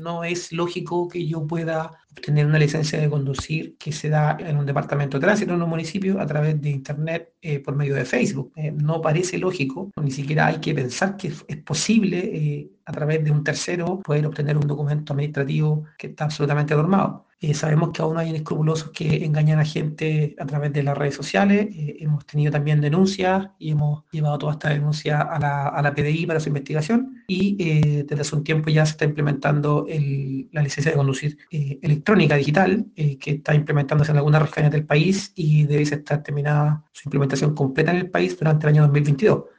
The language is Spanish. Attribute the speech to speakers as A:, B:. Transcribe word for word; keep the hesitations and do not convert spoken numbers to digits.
A: no es lógico que yo pueda obtener una licencia de conducir que se da en un departamento de tránsito en un municipio a través de internet eh, por medio de Facebook. Eh, no parece lógico, ni siquiera hay que pensar que es, es posible eh, a través de un tercero poder obtener un documento administrativo que está absolutamente normado. Eh, sabemos que aún hay inescrupulosos que engañan a gente a través de las redes sociales. Eh, hemos tenido también denuncias y hemos llevado toda esta denuncia a la, a la P D I para su investigación y eh, desde hace un tiempo ya se está implementando el, la licencia de conducir eh, electrónica digital eh, que está implementándose en algunas regiones del país y debe estar terminada su implementación completa en el país durante el año dos mil veintidós.